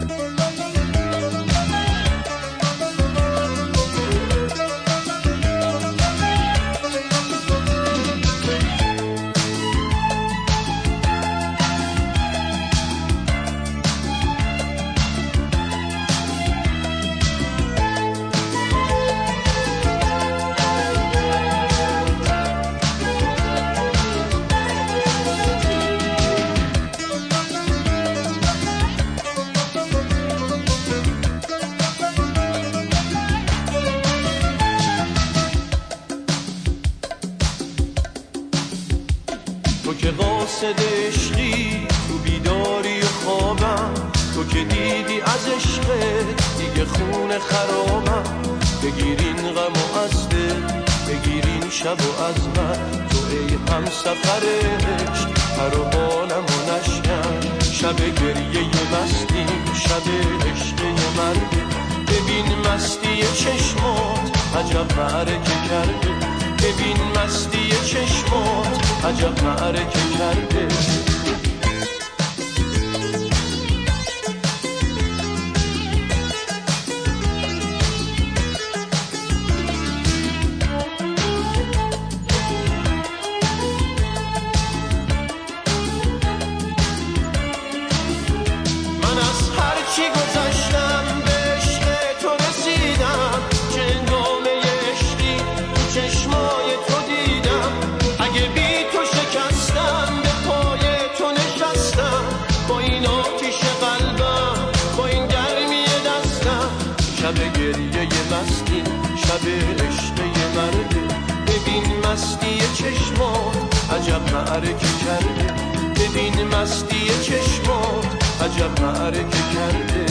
تو که قاصد عشقی، تو بیداری و خوابم، تو که دیدی از عشقت دیگه خون خرابم. بگیرین غم و از دل، بگیرین شب و از من، تو ای هم سفر عشق پر و بالم و نشکن. شب گریه مستیم، شب عشق مرده، ببین مستی چشمات عجب معرکه کرده. ببین مستی چشمات عجب معرکه کرده. من از هر چی گذشتم به عشق تو رسیدم، چه هنگامه عشقی تو چشمای تو دیدم. اگه بی تو شکستم به پای تو نشستم، با این آتیش قلبم، با این گرمی دستم. شب گریه مستی، شب عشق مرده، ببین مستی چشمات عجب معرکه کرده. ببین مستی چشمات عجب معرکه کرده.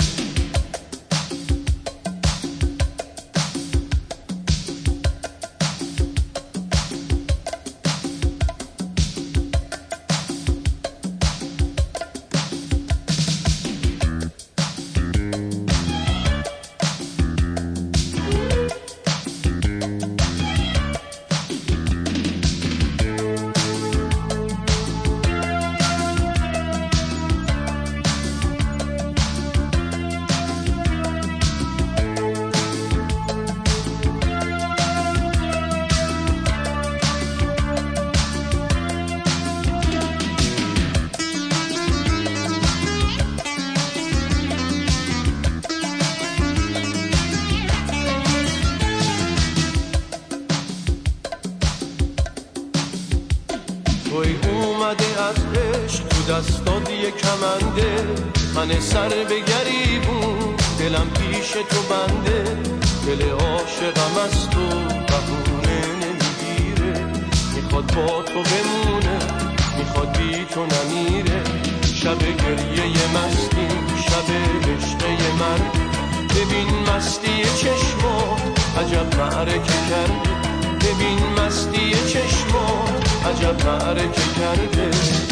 توی اومده از عشق، تو دستات یه کمنده، من سر به گریبون، دلم پیش تو بنده. دل عاشقم از تو بهونه نمیگیره، میخواد با تو بمونه، میخواد بی تو نمیره. شب گریه مستیم، شب عشق مرد، ببین مستی چشمات عجب معرکه کرده. ببین مستی چشمات عجب معرکه کرده.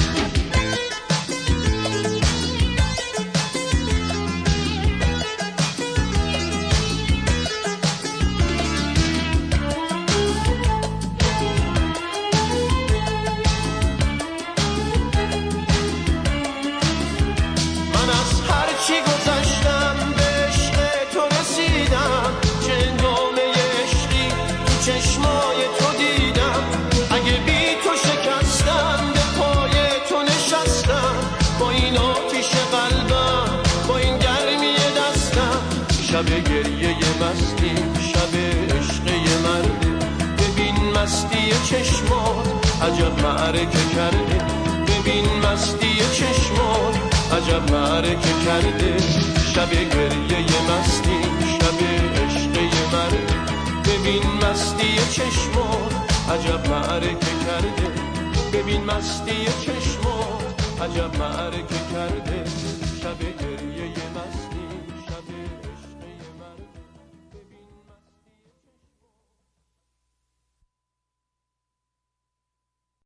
من از هر چی گذشتم به عشق تو رسیدم، چه هنگامه عشقی تو چشمای تو دیدم. اگه بی تو شکستم به پای تو نشستم، با این آتیش قلبم، با این گرمی دستم. شب گریه مستی، شب عشق مرده، ببین مستی چشمات عجب معرکه کرده. ببین مستی چشمات عجب معرکه کرده. شب گریه مستی، شب عشق مرده، ببین مستی چشمات عجب معرکه کرده. ببین مستی چشمات عجب معرکه کرده.